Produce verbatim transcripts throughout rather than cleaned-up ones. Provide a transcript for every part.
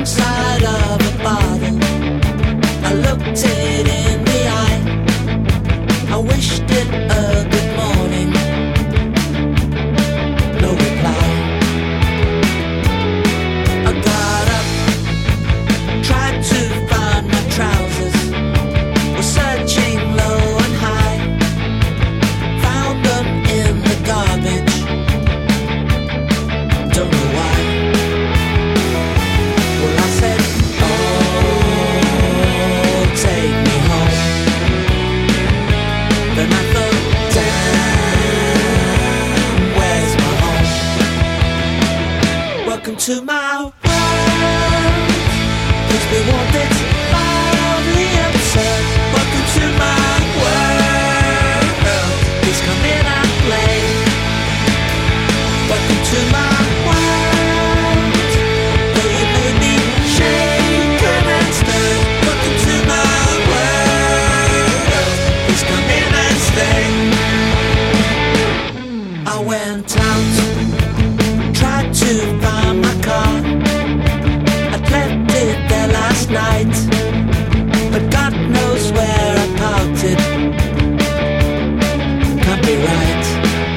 side of a bottle. I looked it in the eye. I wished it a good morning. No reply. I got up, tried to find my trousers, was searching low and high, found them in the garbage. Don't know why. Well, I said, oh, take me home. Then I thought, damn, where's my home? Welcome to my world. Please be warned, it's mildly absurd. Welcome to my world. Please come in and play. Welcome to my world. Though you may be shaken and stirred. Welcome to my world. Please come in and stay. I went out, tried to find my car. I'd left it there last night, but God knows where I parked it. Can't be right.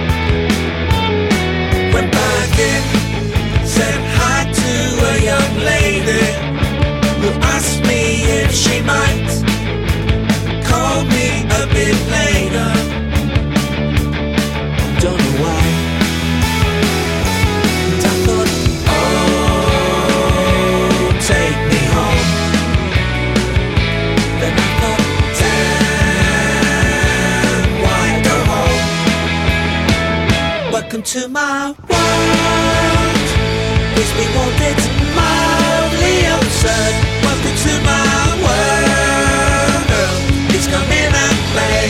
Went back in, said hi to a young lady who asked me if she might call me a bit later. Don't know why. And I thought, oh, take me home. Then I thought, damn, why go home? Welcome to my world. Please be warned, it's mildly absurd. Welcome to my world. Please come in and play.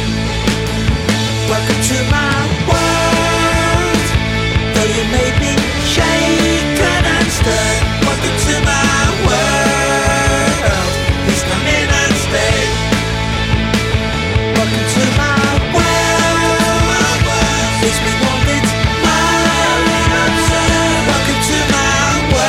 Welcome to my world. Though you may be shaken and stirred. Welcome to my world. Please come in and stay. Welcome to my world. Please be warned, it's mildly absurd. Welcome to my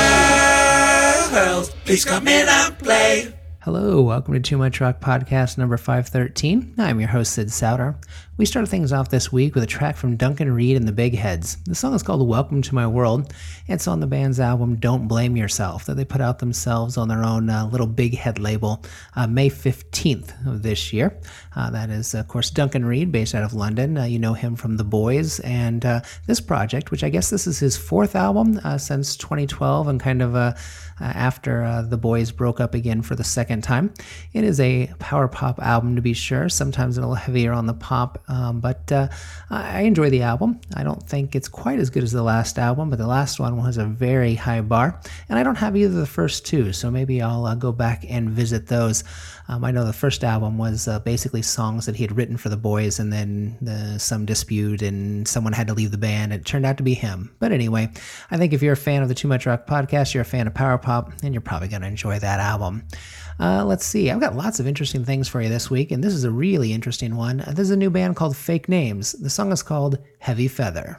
world. Please come in and play. Hello, welcome to Too Much Rock Podcast number five thirteen. I'm your host, Sid Sauter. We started things off this week with a track from Duncan Reid and the Big Heads. The song is called Welcome to My World. It's on the band's album Don't Blame Yourself that they put out themselves on their own uh, little Big Head label uh, May fifteenth of this year. Uh, that is, of course, Duncan Reid, based out of London. Uh, you know him from The Boys. And uh, this project, which I guess this is his fourth album uh, since twenty twelve and kind of uh, uh, after uh, The Boys broke up again for the second time. It is a power pop album, to be sure, sometimes a little heavier on the pop, um, but uh, I enjoy the album. I don't think it's quite as good as the last album, but the last one was a very high bar, and I don't have either of the first two, so maybe I'll uh, go back and visit those. Um, I know the first album was uh, basically songs that he had written for The Boys, and then uh, some dispute, and someone had to leave the band. It turned out to be him. But anyway, I think if you're a fan of the Too Much Rock Podcast, you're a fan of power pop, and you're probably going to enjoy that album. Uh, let's see. I've got lots of interesting things for you this week, and this is a really interesting one. Uh, this is a new band called Fake Names. The song is called Heavy Feather.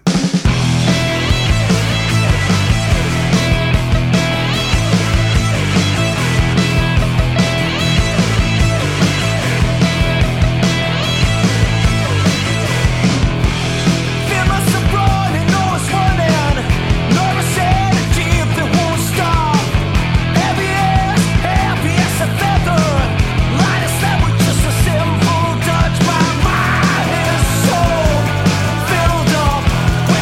Filled up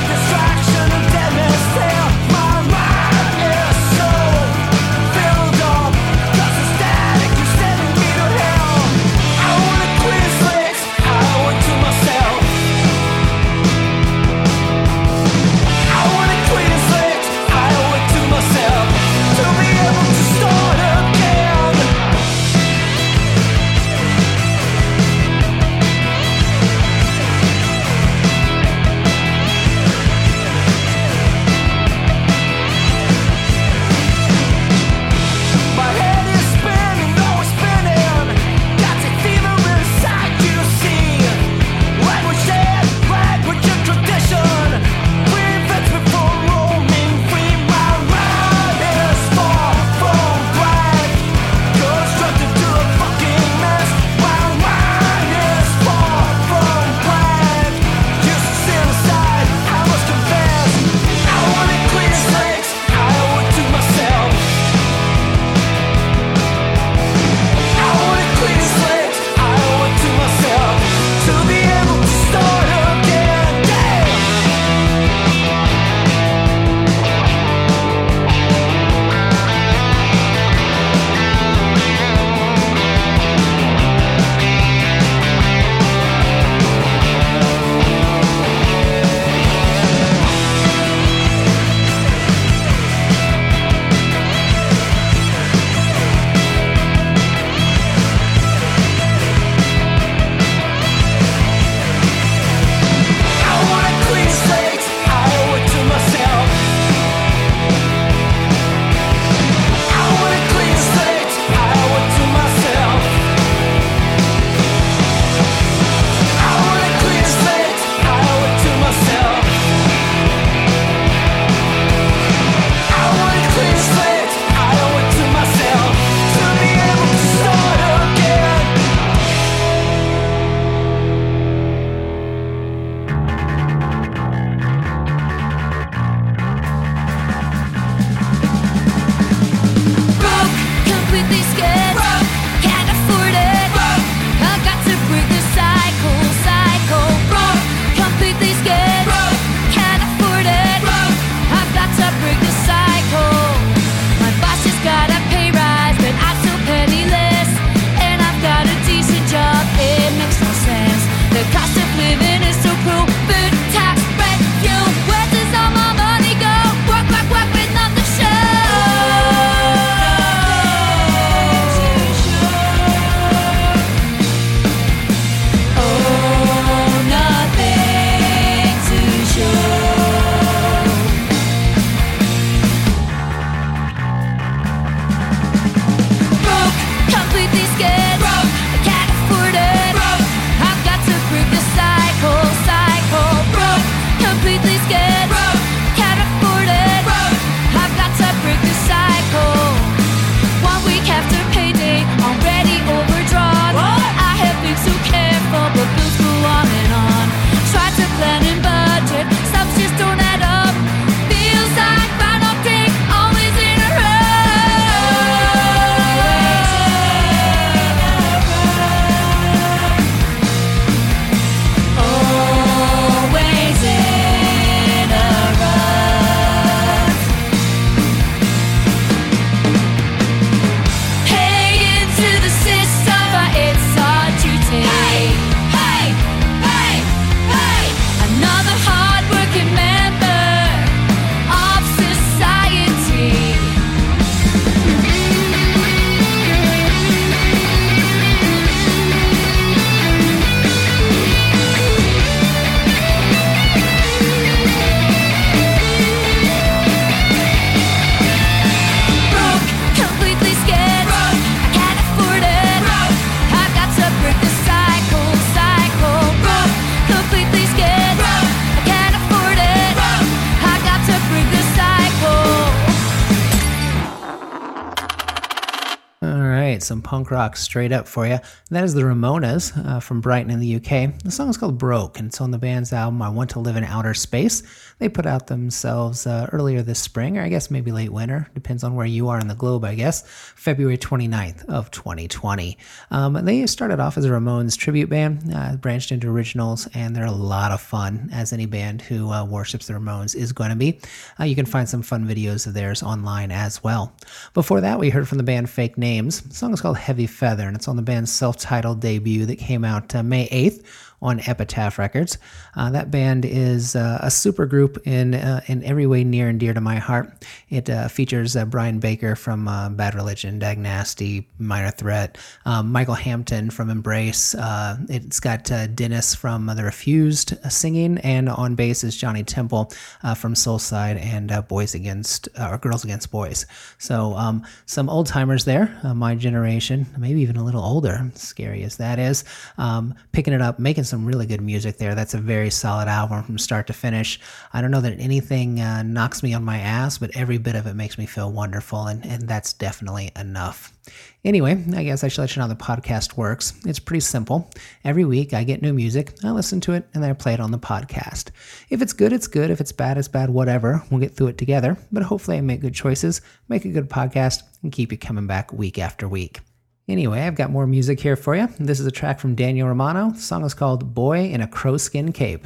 All right, some punk rock straight up for you. That is the Ramonas uh, from Brighton in the U K. The song is called Broke, and it's on the band's album I Want to Live in Outer Space. They put out themselves uh, earlier this spring, or I guess maybe late winter, depends on where you are in the globe, I guess, February twenty-ninth of twenty twenty. Um, they started off as a Ramones tribute band, uh, branched into originals, and they're a lot of fun, as any band who uh, worships the Ramones is going to be. Uh, you can find some fun videos of theirs online as well. Before that, we heard from the band Fake Names. The song is called Heavy Feather, and it's on the band's self-titled debut that came out uh, May eighth on Epitaph Records. Uh, that band is uh, a super group in uh, in every way near and dear to my heart. It uh, features uh, Brian Baker from uh, Bad Religion, Dag Nasty, Minor Threat, um, Michael Hampton from Embrace. Uh, it's got uh, Dennis from uh, The Refused uh, singing, and on bass is Johnny Temple uh, from Soulside and uh, Boys Against uh, or Girls Against Boys. So um, some old timers there, uh, my generation, maybe even a little older, scary as that is, um, picking it up, making some really good music there. That's a very solid album from start to finish. I don't know that anything uh, knocks me on my ass, but every bit of it makes me feel wonderful, and, and that's definitely enough. Anyway, I guess I should let you know how the podcast works. It's pretty simple. Every week I get new music, I listen to it, and then I play it on the podcast. If it's good, it's good. If it's bad, it's bad, whatever. We'll get through it together, but hopefully I make good choices, make a good podcast, and keep you coming back week after week. Anyway, I've got more music here for you. This is a track from Daniel Romano. The song is called Boy in a Crowskin Cape.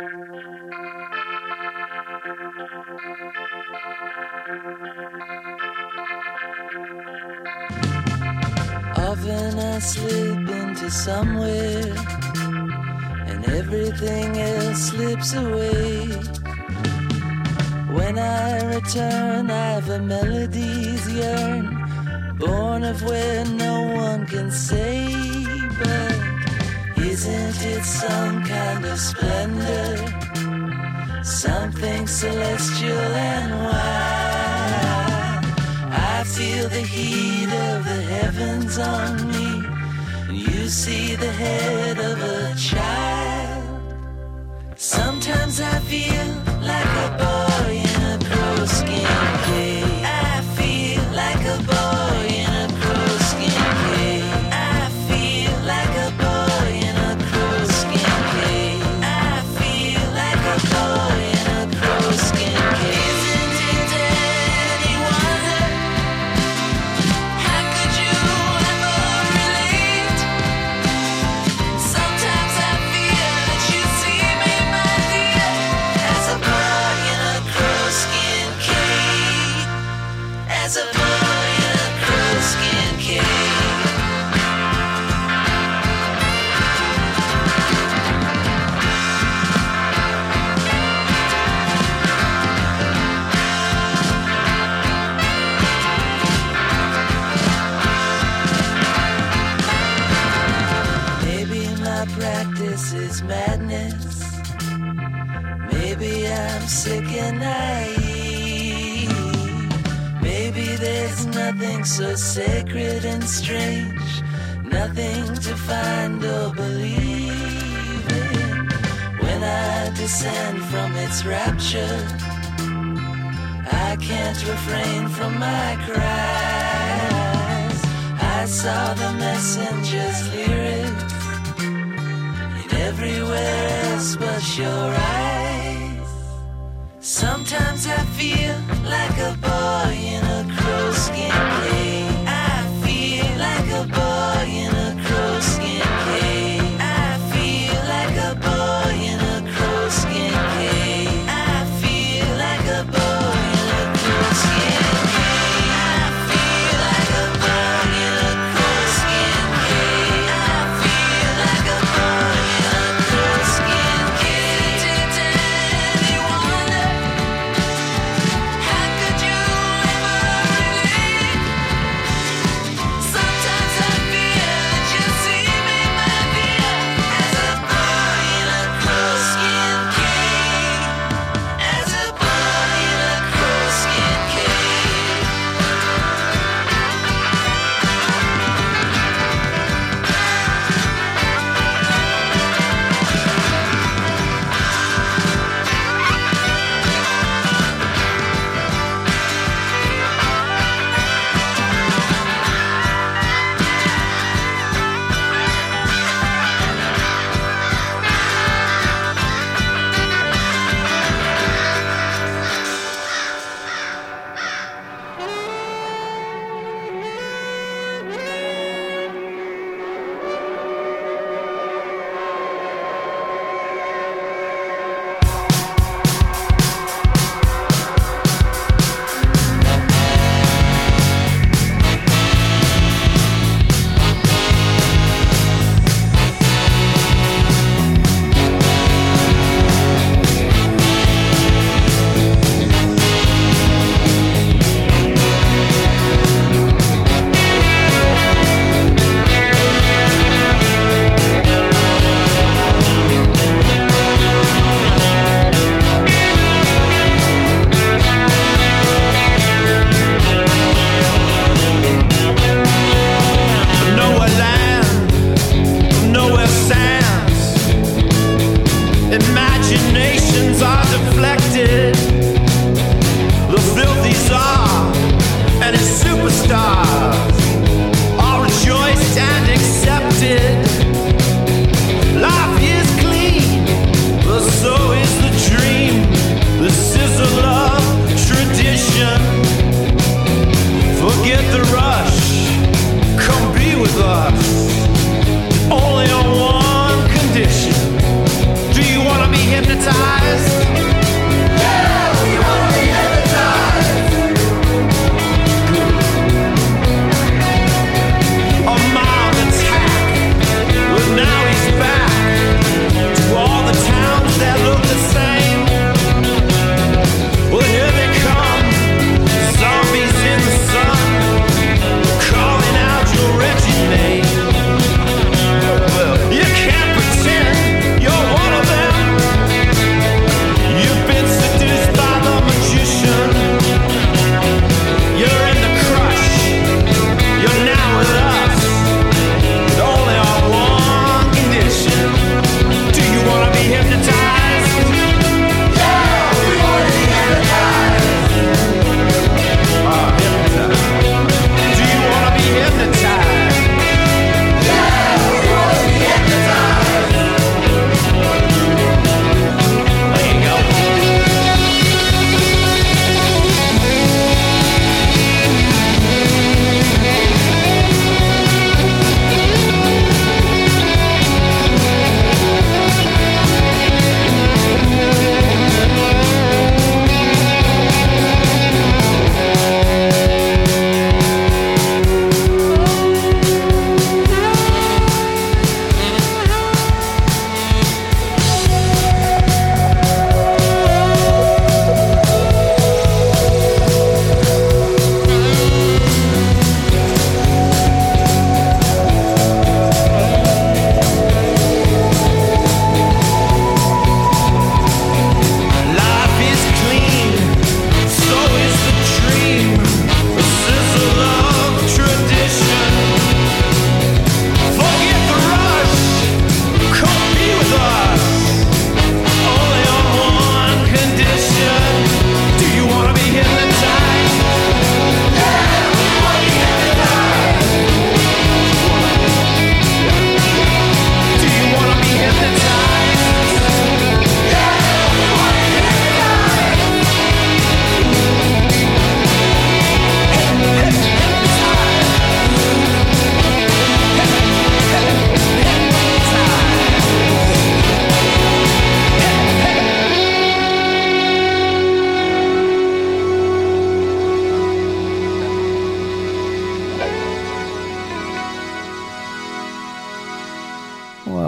Often I slip into somewhere and everything else slips away. When I return, I've a melody's yearn, born of where no one can say, but isn't it some kind of splendor, something celestial and wild? I feel the heat of the heavens on me, and you see the head of a child. Sometimes I feel like a boy in a crowskin cage. I feel like a boy in a crowskin cage. I feel like a boy in a crowskin cage. I feel like a boy in a crowskin cage. Isn't it any wonder? How could you ever relate? Sometimes I feel that you see me, my dear, as a boy in a crowskin cage. As a boy in a crowskin cage. Maybe my practice is madness. Maybe I'm sick and naive. Maybe there's nothing so sacred and strange, nothing to find or believe in. When I descend from its rapture, I can't refrain from my cries. I saw the messenger's lyrics in everywhere else but your eyes. Sometimes I feel like a boy in a crowskin cage. I feel like a boy in a crowskin cage. I feel like a boy in a crowskin cage. I feel like a boy in a crowskin cage. I feel like a boy in a crowskin cage. I feel like a boy in a crowskin cage. Isn't it any wonder? How could you ever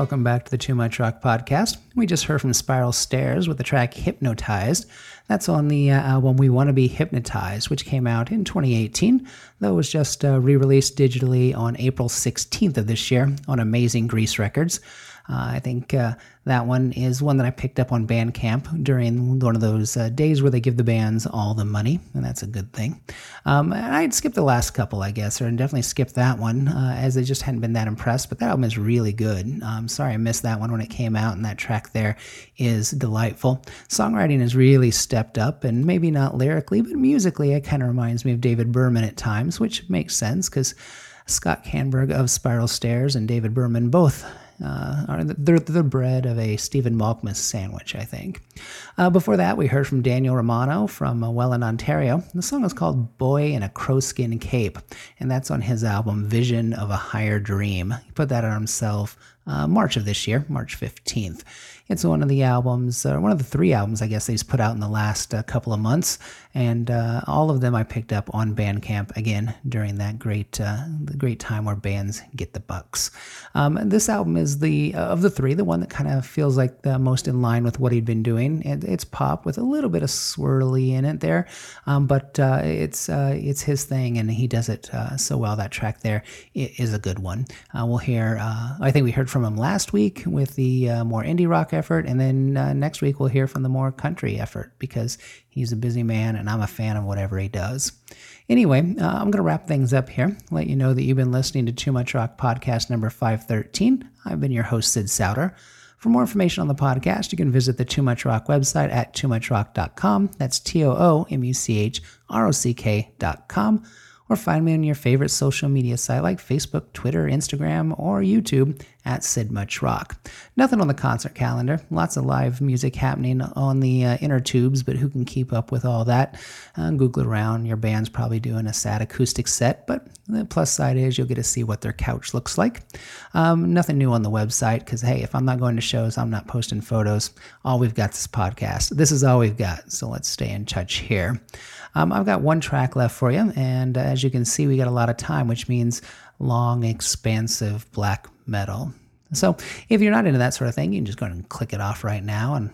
Welcome back to the Too Much Rock podcast. We just heard from Spiral Stairs with the track Hypnotized. That's on the uh, album We Want to Be Hypnotized, which came out in twenty eighteen, though it was just uh, re-released digitally on April sixteenth of this year on Amazing Grease Records. Uh, I think uh, that one is one that I picked up on Bandcamp during one of those uh, days where they give the bands all the money, and that's a good thing. Um, and I'd skipped the last couple, I guess, or definitely skipped that one, uh, as I just hadn't been that impressed, but that album is really good. Um, sorry I missed that one when it came out, and that track there is delightful. Songwriting has really stepped up, and maybe not lyrically, but musically it kind of reminds me of David Berman at times, which makes sense, because Scott Canberg of Spiral Stairs and David Berman both Uh, are the, they're the bread of a Stephen Malkmus sandwich, I think. Uh, before that, we heard from Daniel Romano from uh, Welland, Ontario. The song is called Boy in a Crowskin Cape, and that's on his album Vision of a Higher Dream. He put that on himself uh, March of this year, March fifteenth. It's one of the albums, uh, one of the three albums, I guess, that he's put out in the last uh, couple of months, and uh, all of them I picked up on Bandcamp, again, during that great uh, the great time where bands get the bucks. Um, this album is, the uh, of the three, the one that kind of feels like the most in line with what he'd been doing. It, it's pop with a little bit of swirly in it there, um, but uh, it's uh, it's his thing, and he does it uh, so well. That track there is a good one. Uh, we'll hear, uh, I think we heard from him last week with the uh, more indie rock effort, and then uh, next week we'll hear from the more country effort, because he's a busy man and I'm a fan of whatever he does. Anyway, uh, I'm going to wrap things up here, let you know that you've been listening to Too Much Rock podcast number five thirteen. I've been your host, Sid Souter. For more information on the podcast, you can visit the Too Much Rock website at too much rock dot com. That's T O O M U C H R O C K dot com. Or find me on your favorite social media site like Facebook, Twitter, Instagram, or YouTube at Sid Much Rock. Nothing on the concert calendar. Lots of live music happening on the uh, inner tubes, but who can keep up with all that? Uh, Google it around. Your band's probably doing a sad acoustic set, but the plus side is you'll get to see what their couch looks like. Um, nothing new on the website, because, hey, if I'm not going to shows, I'm not posting photos. All we've got is this podcast. This is all we've got, so let's stay in touch here. Um, I've got one track left for you, and uh, as you can see, we got a lot of time, which means long, expansive black metal. So if you're not into that sort of thing, you can just go ahead and click it off right now. And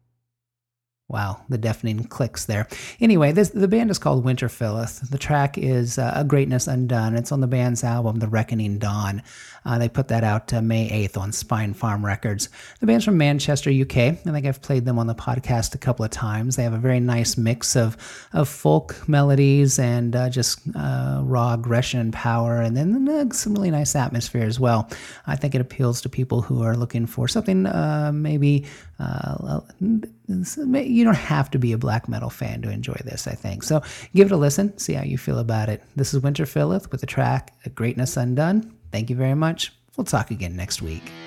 wow, the deafening clicks there. Anyway, this, the band is called Winter Filleth. The track is uh, A Greatness Undone. It's on the band's album, The Reckoning Dawn. Uh, they put that out uh, May eighth on Spine Farm Records. The band's from Manchester, U K. I think I've played them on the podcast a couple of times. They have a very nice mix of, of folk melodies and uh, just uh, raw aggression and power, and then uh, some really nice atmosphere as well. I think it appeals to people who are looking for something uh, maybe... Uh, you don't have to be a black metal fan to enjoy this, I think. So give it a listen, see how you feel about it. This is Winter Filleth with the track A Greatness Undone. Thank you very much. We'll talk again next week.